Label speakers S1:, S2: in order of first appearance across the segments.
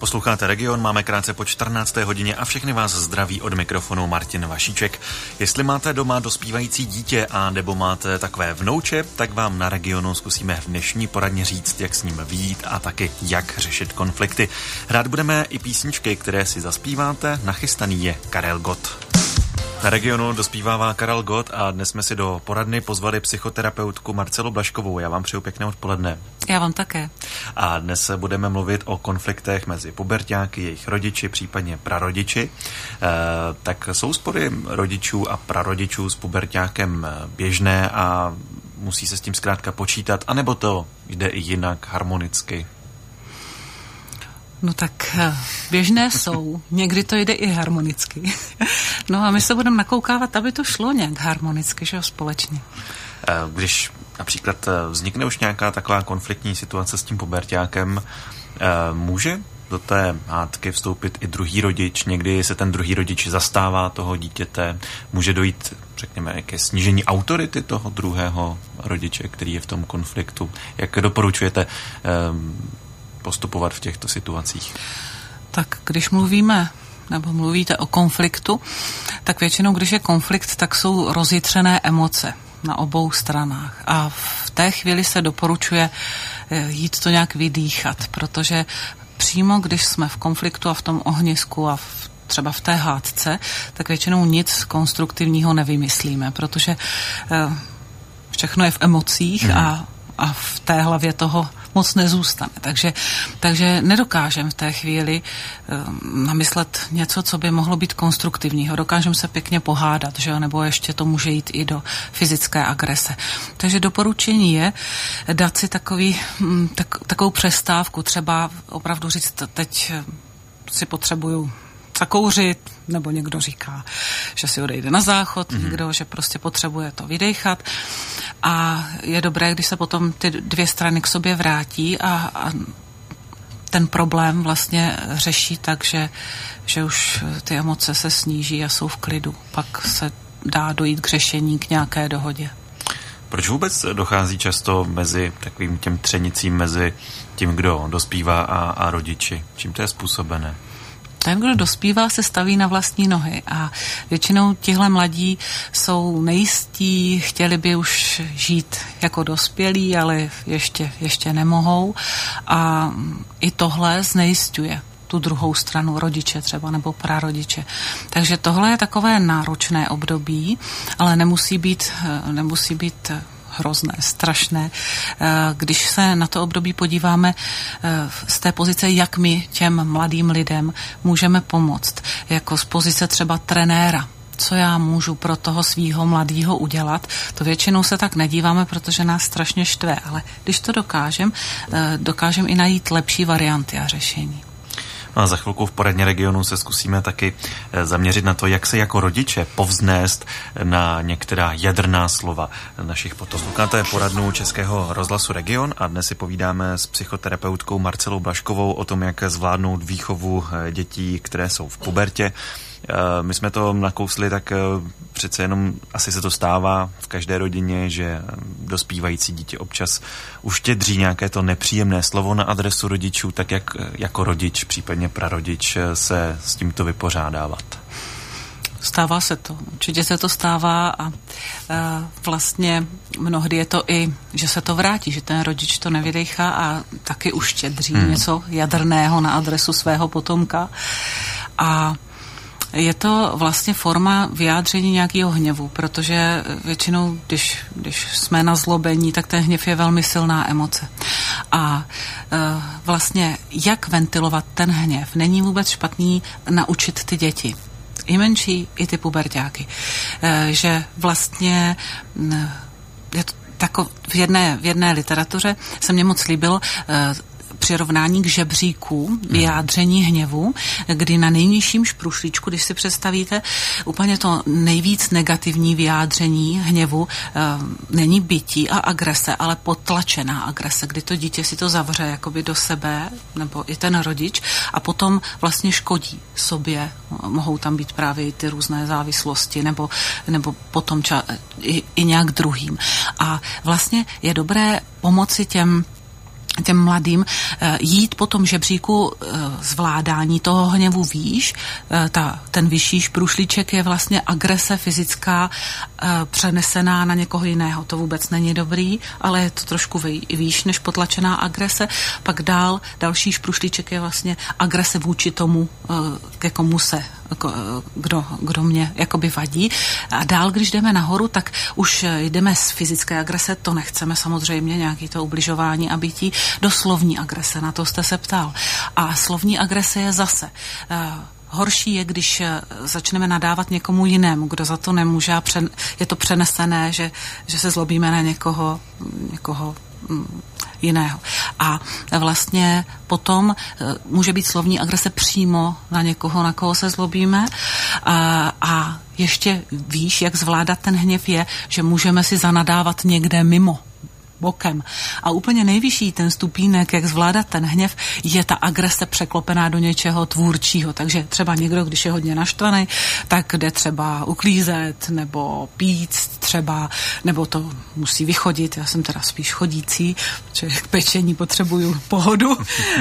S1: Posloucháte Region, máme krátce po 14. hodině a všechny vás zdraví od mikrofonu Martin Vašíček. Jestli máte doma dospívající dítě a nebo máte takové vnouče, tak vám na Regionu zkusíme v dnešní poradně říct, jak s ním vyjít a taky jak řešit konflikty. Hrát budeme i písničky, které si zaspíváte, nachystaný je Karel Gott. Na Regionu dospívává Karel Gott a dnes jsme si do poradny pozvali psychoterapeutku Marcelu Blaškovou. Já vám přeju pěkné odpoledne.
S2: Já vám také.
S1: A dnes budeme mluvit o konfliktech mezi puberťáky, jejich rodiči, případně prarodiči. Tak jsou spory rodičů a prarodičů s puberťákem běžné a musí se s tím zkrátka počítat, anebo to jde i jinak, harmonicky?
S2: No tak běžné jsou, někdy to jde i harmonicky. No a my se budeme nakoukávat, aby to šlo nějak harmonicky, že jo, společně.
S1: Když například vznikne už nějaká taková konfliktní situace s tím puberťákem, může do té hádky vstoupit i druhý rodič, někdy se ten druhý rodič zastává toho dítěte, může dojít, řekněme, ke snížení autority toho druhého rodiče, který je v tom konfliktu. Jak doporučujete postupovat v těchto situacích?
S2: Tak když mluvíte o konfliktu, tak většinou, když je konflikt, tak jsou rozjitřené emoce na obou stranách. A v té chvíli se doporučuje jít to nějak vydýchat, protože přímo, když jsme v konfliktu a v tom ohnisku a třeba v té hádce, tak většinou nic konstruktivního nevymyslíme, protože všechno je v emocích a v té hlavě toho moc nezůstane. Takže nedokážeme v té chvíli namyslet něco, co by mohlo být konstruktivního. Dokážeme se pěkně pohádat, že jo? Nebo ještě to může jít i do fyzické agrese. Takže doporučení je dát si takovou přestávku, třeba opravdu říct, teď si potřebuju zakouřit, nebo někdo říká, že si odejde na záchod, někdo, že prostě potřebuje to vydechat. A je dobré, když se potom ty dvě strany k sobě vrátí a ten problém vlastně řeší tak, že už ty emoce se sníží a jsou v klidu. Pak se dá dojít k řešení, k nějaké dohodě.
S1: Proč vůbec dochází často mezi takovým těm třenicím mezi tím, kdo dospívá a rodiči? Čím to je způsobené?
S2: Ten, kdo dospívá, se staví na vlastní nohy a většinou tihle mladí jsou nejistí, chtěli by už žít jako dospělí, ale ještě nemohou a i tohle znejisťuje tu druhou stranu, rodiče třeba nebo prarodiče. Takže tohle je takové náročné období, ale nemusí být hrozné, strašné. Když se na to období podíváme z té pozice, jak my těm mladým lidem můžeme pomoct, jako z pozice třeba trenéra, co já můžu pro toho svýho mladýho udělat, to většinou se tak nedíváme, protože nás strašně štve, ale když to dokážem i najít lepší varianty a řešení.
S1: No a za chvilku v poradně Regionu se zkusíme taky zaměřit na to, jak se jako rodiče povznést na některá jadrná slova našich posluchačů. Poradnu Českého rozhlasu Region a dnes si povídáme s psychoterapeutkou Marcelou Blaškovou o tom, jak zvládnout výchovu dětí, které jsou v pubertě. My jsme to nakousli, tak přece jenom asi se to stává v každé rodině, že dospívající dítě občas uštědří nějaké to nepříjemné slovo na adresu rodičů, tak jak jako rodič, případně prarodič se s tímto vypořádávat?
S2: Stává se to. Určitě se to stává a vlastně mnohdy je to i, že se to vrátí, že ten rodič to nevydechá a taky uštědří něco jadrného na adresu svého potomka. A je to vlastně forma vyjádření nějakého hněvu, protože většinou, když jsme nazlobení, tak ten hněv je velmi silná emoce. A vlastně jak ventilovat ten hněv, není vůbec špatný naučit ty děti. I menší, i ty puberťáky. Že vlastně je to v jedné literatuře se mně moc líbilo přirovnání k žebříku vyjádření hněvu, kdy na nejnižším šprušlíčku, když si představíte, úplně to nejvíc negativní vyjádření hněvu není bití a agrese, ale potlačená agrese, kdy to dítě si to zavře jakoby do sebe, nebo i ten rodič, a potom vlastně škodí sobě. Mohou tam být právě i ty různé závislosti, nebo potom i nějak druhým. A vlastně je dobré pomoci těm těm mladým jít po tom žebříku zvládání toho hněvu výš. Ten vyšší šprušlíček je vlastně agrese fyzická přenesená na někoho jiného. To vůbec není dobrý, ale je to trošku výš než potlačená agrese. Pak další šprušlíček je vlastně agrese vůči tomu, ke komu se, kdo mě jakoby vadí. A dál, když jdeme nahoru, tak už jdeme z fyzické agrese, to nechceme samozřejmě, nějaký to ubližování a bytí, do slovní agrese, na to jste se ptal. A slovní agrese je zase horší je, když začneme nadávat někomu jinému, kdo za to nemůže a je to přenesené, že se zlobíme na někoho jiného. A vlastně potom může být slovní agrese přímo na někoho, na koho se zlobíme. A ještě výš, jak zvládat ten hněv je, že můžeme si zanadávat někde mimo, bokem. A úplně nejvyšší ten stupínek, jak zvládat ten hněv, je ta agrese překlopená do něčeho tvůrčího. Takže třeba někdo, když je hodně naštvaný, tak jde třeba uklízet, nebo pít třeba, nebo to musí vychodit. Já jsem teda spíš chodící, protože k pečení potřebuju pohodu.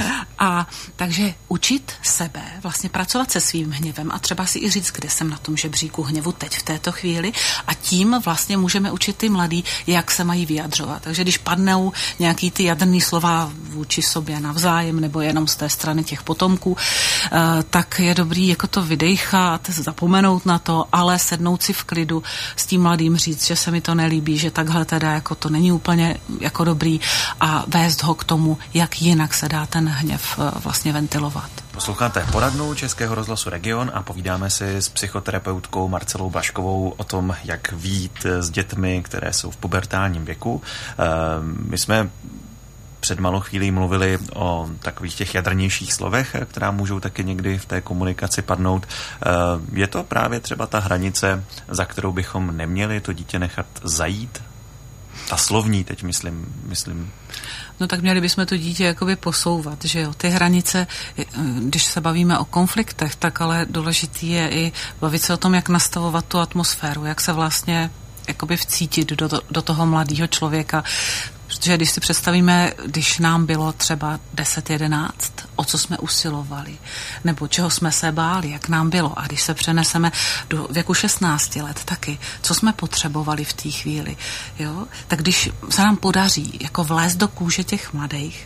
S2: A takže učit sebe, vlastně pracovat se svým hněvem a třeba si i říct, kde jsem na tom žebříku hněvu teď v této chvíli a tím vlastně můžeme učit ty mladý, jak se mají vyjadřovat. Takže když padnou nějaký ty jadrný slova vůči sobě navzájem nebo jenom z té strany těch potomků, tak je dobrý jako to vydejchat, zapomenout na to, ale sednout si v klidu s tím mladým říct, že se mi to nelíbí, že takhle teda jako to není úplně jako dobrý a vést ho k tomu, jak jinak se dá ten hněv vlastně ventilovat.
S1: Posloucháte poradnu Českého rozhlasu Region a povídáme si s psychoterapeutkou Marcelou Blažkovou o tom, jak vyjít s dětmi, které jsou v pubertálním věku. My jsme před malou chvílí mluvili o takových těch jadrnějších slovech, která můžou taky někdy v té komunikaci padnout. Je to právě třeba ta hranice, za kterou bychom neměli to dítě nechat zajít? Ta slovní teď myslím.
S2: No tak měli bychom to dítě jakoby posouvat, že jo. Ty hranice, když se bavíme o konfliktech, tak ale důležitý je i bavit se o tom, jak nastavovat tu atmosféru, jak se vlastně jakoby vcítit do toho mladého člověka. Protože když si představíme, když nám bylo třeba 10-11, o co jsme usilovali, nebo čeho jsme se báli, jak nám bylo. A když se přeneseme do věku 16 let taky, co jsme potřebovali v té chvíli, jo? Tak když se nám podaří jako vlézt do kůže těch mladých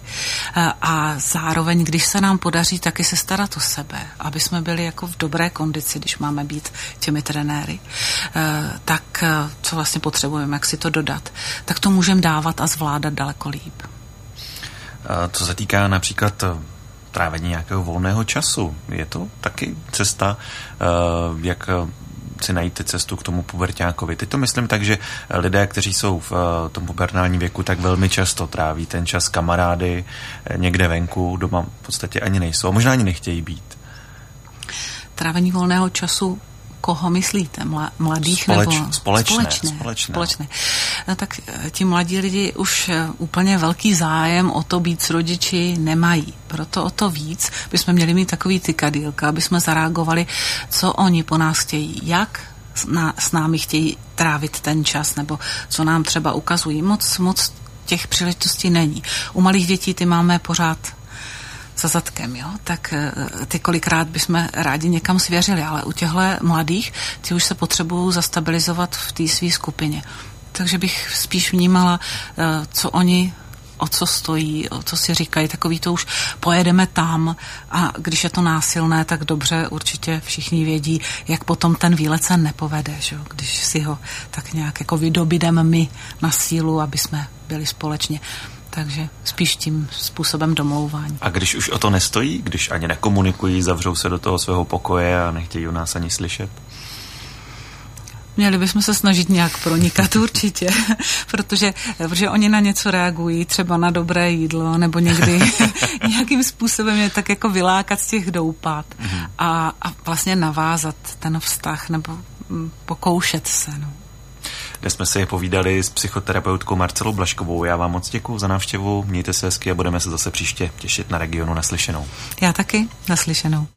S2: a zároveň, když se nám podaří taky se starat o sebe, aby jsme byli jako v dobré kondici, když máme být těmi trenéry, tak co vlastně potřebujeme, jak si to dodat, tak to můžeme dávat a zvládat daleko líp.
S1: Co se týká například trávení nějakého volného času, je to taky cesta, jak si najít cestu k tomu puberťákovi. Teď to myslím tak, že lidé, kteří jsou v tom pubertálním věku, tak velmi často tráví ten čas kamarády někde venku, doma v podstatě ani nejsou, možná ani nechtějí být. Trávení
S2: volného času koho myslíte? Mladých nebo společné? No, tak ti mladí lidi už úplně velký zájem o to být s rodiči nemají. Proto o to víc bychom měli mít takový tykadýlka, aby jsme zareagovali, co oni po nás chtějí, jak s námi chtějí trávit ten čas, nebo co nám třeba ukazují. Moc těch příležitostí není. U malých dětí ty máme pořád za zadkem, jo, tak ty kolikrát bychom rádi někam svěřili, ale u těchto mladých, ty už se potřebují zastabilizovat v té své skupině. Takže bych spíš vnímala, co oni, o co stojí, o co si říkají, takový to už pojedeme tam a když je to násilné, tak dobře, určitě všichni vědí, jak potom ten výlet se nepovede, že? Když si ho tak nějak jako vydobídeme my na sílu, aby jsme byli společně. Takže spíš tím způsobem domlouvání.
S1: A když už o to nestojí, když ani nekomunikují, zavřou se do toho svého pokoje a nechtějí o nás ani slyšet?
S2: Měli bychom se snažit nějak pronikat určitě, protože oni na něco reagují, třeba na dobré jídlo, nebo někdy nějakým způsobem je tak jako vylákat z těch doupat a vlastně navázat ten vztah nebo pokoušet se, no.
S1: Dnes jsme si povídali s psychoterapeutkou Marcelou Blažkovou. Já vám moc děkuju za návštěvu, mějte se hezky a budeme se zase příště těšit na Regionu naslyšenou.
S2: Já taky, naslyšenou.